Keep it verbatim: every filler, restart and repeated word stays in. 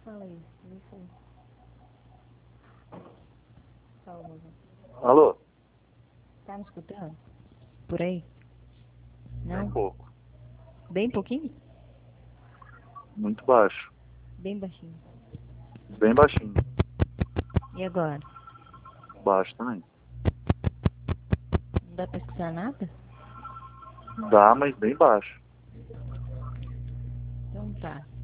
Fala aí. Não sei. Calma. Alô? Tá me escutando? Por aí? Bem Não? pouco. Bem pouquinho? Muito baixo. Bem baixinho. Bem baixinho. E agora? Baixo também. Não dá pra escutar nada? Dá, mas bem baixo. Então tá.